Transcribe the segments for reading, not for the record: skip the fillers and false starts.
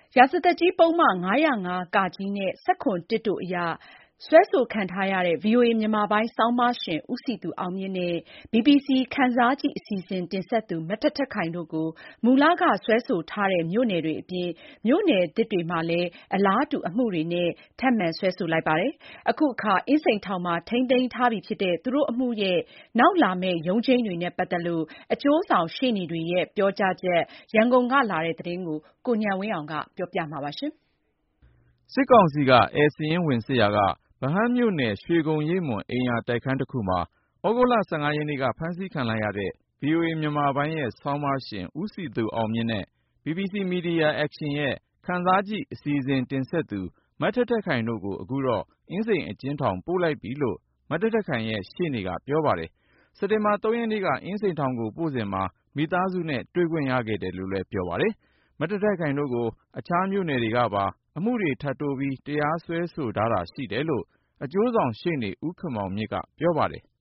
ရာဇသတ်ကြီးပုဒ်မ ၅၀၅ (က) နဲ့ ၁၇ တို့အရ စွဲဆိုခံထားရတဲ့ VOA မြန်မာပိုင်း ဆောင်းပါးရှင် ဦးစည်သူအောင်မြင့်နဲ့ BBC ခံစားကြည့် အစီအစဉ်တင်ဆက်သူ မထက်ထက်ခိုင်တို့ကို မူလက စွဲဆိုထားတဲ့ မြို့နယ်တွေအပြင် မြို့နယ်သစ်တွေမှာလည်း အလားတူ အမှုတွေနဲ့ ထပ်မံစွဲဆိုလိုက်ပါတယ်။ အခုအခါ အင်းစိန်ထောင်မှာ ထိန်းသိမ်းထားပြီဖြစ်တဲ့ သူတို့အမှုရဲ့ နောက်လာမယ့် ရုံးချိန်းတွေနဲ့ ပတ်သက်လို့ အကျိုးဆောင်ရှေ့နေတွေရဲ့ ပြောကြားချက် ရန်ကုန်ကလာတဲ့သတင်းကို ကိုဉာဏ်ဝင်းအောင်က ပြောပြပါမယ်။စစ်ကောင်စီက ဧည့်စာရင်းဝင်စစ်ရာက ဗဟန်းမြို့နယ် ရွှေဂုံရိပ်မွန်အိမ်ယာတိုက်ခန်းတစ်ခုမှာ သြဂုတ်လ ၁၅ ရက်နေ့က ဖမ်းဆီးခံလိုက်ရတဲ့ VOA မြန်မာပိုင်းရဲ့ ဆောင်းပါးရှင် ဦးစည်သူအောင်မြင့်နဲ့ BBC Media Action ရဲ့ ခံစားကြည့် အစီအစဉ်တင်ဆက်သူ မထက်ထက်ခိုင်တို့ကို အခုတော့ အင်းစိန်အကျဉ်းထောင်ပို့လိုက်ပြီလို့ မထက်ထက်ခိုင်ရဲ့ ရှေ့နေကပြောပါတယ်။ စက်တင်ဘာ ၃ ရက်နေ့က အင်းစိန်ထောင်ကိုပို့စဉ်မှာ မိသားစုနဲ့တွေ့ခွင့်ရခဲ့တယ်လို့လည်း ပြောပါတယ်။ မထက်ထက်ခိုင်တို့ကို အခြားမြို့နယ်တွေကပါ အမှုတွေထပ်တိုးပြီး တရားစွဲဆိုထားတာရှိတယ်လို့ အကျိုးဆောင်ရှေ့နေ ဦးခင်မောင်မြင့်က ပြောပါတယ်။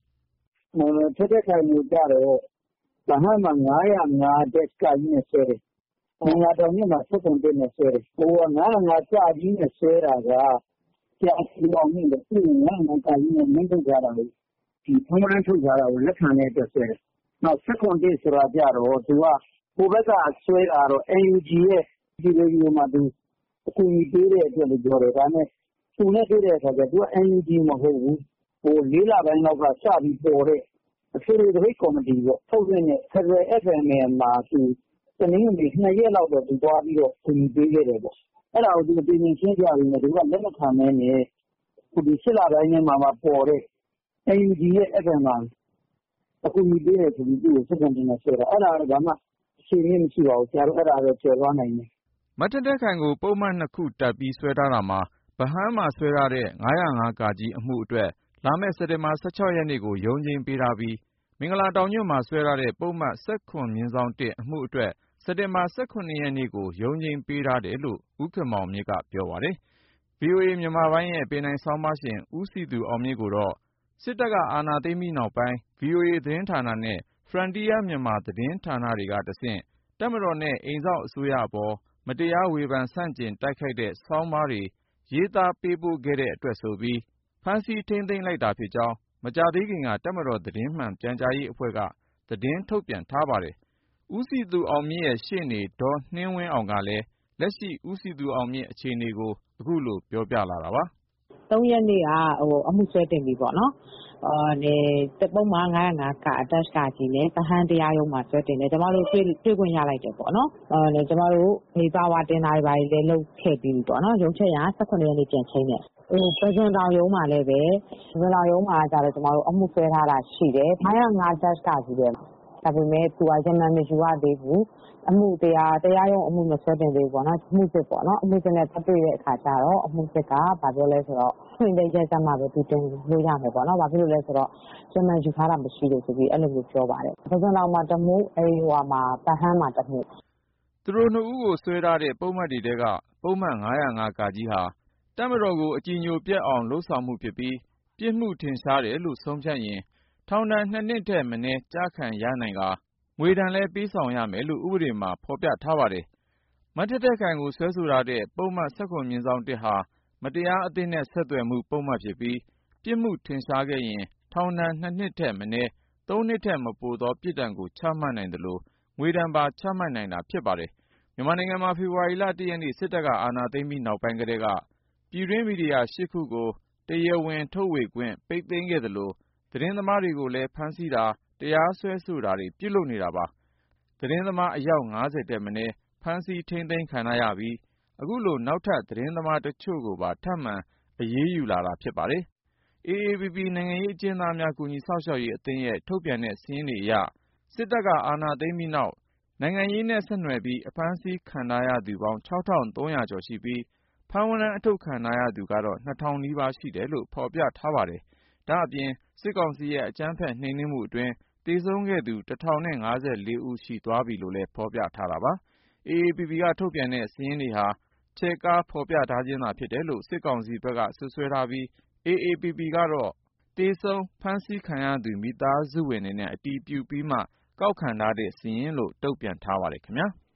“ထက်ထက်ခိုင်ကိုကျတော့ ဗဟန်းမှာ ၅၀၅-က နဲ့စွဲတယ်။ မင်္ဂလာတောင်ညွန့်မှာ ၁၇/၁ နဲ့စွဲတယ်။ ၅၀၅-က နဲ့စွဲတာက ဆရာစည်သူအောင်မြင့်တဲ့ သူ့ကို ၅၀၅-က နဲ့ အမိန့်ထုတ်ထားတာကို ဖမ်းဝရမ်းထုတ်ထားတာကို လက်ခံတဲ့အတွက်စွဲတယ်။ နောက် ၁၇/၁ ဆိုတာကျတော့ သူက ဟိုဘက်ကစွဲတာကတော့ NUG ရဲ့ ပြည်တွယ်ဖြူမှာ အကူအညီပေးတဲ့အတွက်လို့ပြောတယ်။ ဒါပေမဲ့ သူနဲ့တွေ့တဲ့အခါကျတော့ သူက NUG မဟုတ်ဘူး။ ၄ လပိုင်းလောက်ကစပြီးပေါ်တဲ့ အထွေထွေသပိတ်ကော်မတီပေါ့။ ထုတ်လွှင့်တဲ့ ဖက်ဒရယ် FMN မှာ တနင်္ဂနွေ ၂ ရက်လောက်တော့ သူသွားပြီးတော့ ကူညီပေးခဲ့တယ်ပေါ့။ အဲ့ဒါကို သူအပြင်ရှင်းပြပေမယ့် သူတို့ကလက်မခံဘဲနဲ့ ၈ လပိုင်းထဲမှာမှပေါ်တဲ့ NUG ရဲ့ FM မှာ အကူအညီပေးတယ်ဆိုပြီး သူ့ကို ၁၇/၁ နဲ့စွဲတာ။ အဲ့ဒါကတော့ ဘာမှအခြေအမြစ်မရှိပါဘူး။ ဆရာတို့ အဲ့ဒါတော့ကျော်လွှားနိုင်တယ်။ ” မထက်ထက်ခိုင်ကို ပုဒ်မ ၂ ခုတပ်ပြီးစွဲထားတာမှာ ဗဟန်းမှာစွဲထားတဲ့ ၅၀၅ (က) အမှုအတွက် လာမယ့် စက်တင်ဘာ ၁၆ ရက်နေ့ကို ရုံးချိန်းပေးထားပြီး မင်္ဂလာတောင်ညွန့်မှာစွဲထားတဲ့ ပုဒ်မ ၁၇/၁ အမှုအတွက် စက်တင်ဘာ ၁၇ ရက်နေ့ကို ရုံးချိန်းပေးထားတယ်လို့ ဦးခင်မောင်မြင့်က ပြောပါတယ်။ VOA မြန်မာပိုင်းရဲ့ ပင်တိုင်ဆောင်းပါးရှင် ဦးစည်သူအောင်မြင့်ကိုတော့ စစ်တပ်က အာဏာသိမ်းပြီးနောက်ပိုင်း VOA သတင်းဌာနနဲ့ Frontier Myanmar သတင်းဌာနတွေကတဆင့် တပ်မတော်နဲ့ အိမ်စောင့်အစိုးရအပေါ် မတရားဝေဖန်ဆန့်ကျင်တိုက်ခိုက်တဲ့ ဆောင်းပါးတွေ ရေးသားပေးပို့ခဲ့တဲ့အတွက်ဆိုပြီး ဖမ်းဆီးထိန်းသိမ်းလိုက်တာဖြစ်ကြောင်း မကြာသေးခင်က တပ်မတော်သတင်းမှန်ပြန်ကြားရေးအဖွဲ့က သတင်းထုတ်ပြန်ထားပါတယ်။ ဦးစည်သူအောင်မြင့်ရဲ့ရှေ့နေ ဒေါ်နှင်းဝင်းအောင်ကလည်း လက်ရှိ ဦးစည်သူအောင်မြင့်အခြေအနေကို အခုလိုပြောပြလာတာပါ။ “၃ ရက်နေ့က အမှုစွဲတင်ပြီပေါ့နော်။ ပုဒ်မ ၅၀၅ (က) နဲ့ ဗဟန်းတရားရုံးမှာစွဲတင်တယ်။ ကျမတို့တွေ့ခွင့်ရလိုက်တယ်ပေါ့နော်။ ကျမတို့ ပါဝါတင်တာတွေလည်း လုပ်ခဲ့ပြီးပြီပေါ့နော်။ ရုံးချိန်းက ၁၇ ရက်နေ့ပြန်ချိန်းတယ်။ ပုဇွန်တောင်ရုံးမှာလည်းပဲ ကျမတို့အမှုစွဲထားတာရှိတယ်။ ၅၀၅ (က) ပဲ။ ဒါပေမဲ့ သူကရမန်မယူရသေးဘူး။ တရားရုံးအမှုမစွဲတင်သေးဘူးပေါ့နော်။ အမှုစစ်ပေါ့နော်။ အမှုစစ်နဲ့သွားတွေ့တဲ့အခါကျတော့ အမှုစစ်က ဘာပြောလဲဆိုတော့ ဖွင့်တဲ့ရက်ကျမှပဲ သူတင်လို့ရမယ်ပေါ့နော်။ ဘာဖြစ်လို့လဲဆိုတော့ ရမန်ယူထားတာမရှိလို့ဆိုပြီး အဲ့လိုမျိုးပြောပါတယ်။ ပုဇွန်တောင်မှာ ၁ မှု ဗဟန်းမှာ ၁ မှု။ ” သူတို့ ၂ ဦးကိုစွဲထားတဲ့ ပုဒ်မတွေထဲက ပုဒ်မ ၅၀၅ (က) ဟာ တပ်မတော်ကို အကြည်ညိုပျက်အောင် လုပ်ဆောင်မှုဖြစ်ပြီး ပြစ်မှုထင်ရှားတယ်လို့ ဆုံးဖြတ်ရင် ထောင်ဒဏ် ၂ နှစ်ထက်မနည်း ကျခံရနိုင်ကာ ငွေဒဏ်လည်း ပေးဆောင်ရမယ်လို့ ဥပဒေမှာ ဖော်ပြထားပါတယ်။ မထက်ထက်ခိုင်ကို စွဲဆိုထားတဲ့ ပုဒ်မ ၁၇/၁ ဟာ မတရားအသင်းနဲ့ ဆက်သွယ်မှုပုဒ်မဖြစ်ပြီး ပြစ်မှုထင်ရှားခဲ့ရင် ထောင်ဒဏ် ၂ နှစ်ထက်မနည်း ၃ နှစ်ထက်မပိုသော ပြစ်ဒဏ်ကို ချမှတ်နိုင်သလို ငွေဒဏ်ပါ ချမှတ်နိုင်တာဖြစ်ပါတယ်။ မြန်မာနိုင်ငံမှာ ဖေဖော်ဝါရီ ၁ ရက်နေ့ စစ်တပ်က အာဏာသိမ်းပြီးနောက်ပိုင်းကတည်းက ပြည်တွင်းမီဒီယာ ၈ ခုကို တရားဝင်ထုတ်ဝေခွင့် ပိတ်သိမ်းခဲ့သလို သတင်းသမားတွေကိုလည်း ဖမ်းဆီးတာ တရားစွဲဆိုတာတွေ ပြုလုပ်နေတာပါ။ သတင်းသမား အယောက် ၅၀ ထက်မနည်း ဖမ်းဆီးထိန်းသိမ်းခံထားရပြီး အခုလို နောက်ထပ် သတင်းသမားတချို့ကိုပါ ထပ်မံအရေးယူလာတာဖြစ်ပါတယ်။ AAPP နိုင်ငံရေးအကျဉ်းသားများ ကူညီစောင့်ရှောက်ရေးအသင်းရဲ့ ထုတ်ပြန်တဲ့စာရင်းတွေအရ စစ်တပ်က အာဏာသိမ်းပြီးနောက် နိုင်ငံရေးနဲ့ဆက်နွယ်ပြီး အဖမ်းဆီးခံထားရသူပေါင်း ၆,၃၀၀ ကျော်ရှိပြီး ဖမ်းဝရမ်းအထုတ်ခံထားရသူကတော့ ၂,၀၀၀ နီးပါးရှိတယ်လို့ ဖော်ပြထားပါတယ်။ ဒါ့အပြင် စစ်ကောင်စီရဲ့ အကြမ်းဖက်နှိမ်နင်းမှုအတွင်း သေဆုံးခဲ့သူ ၁,၀၅၄ ဦးရှိသွားပြီလို့လည်း ဖော်ပြထားတာပါ။ AAPP က ထုတ်ပြန်တဲ့စာရင်းတွေဟာ ချဲ့ကားဖော်ပြထားခြင်းသာဖြစ်တယ်လို့ စစ်ကောင်စီဘက်က စွပ်စွဲထားပြီး AAPP ကတော့ သေဆုံးဖမ်းဆီးခံရသူ မိသားစုဝင်တွေနဲ့ အတည်ပြုပြီးမှ ကောက်ခံထားတဲ့စာရင်းလို့ တုံ့ပြန်ထားပါတယ်ခင်ဗျာ။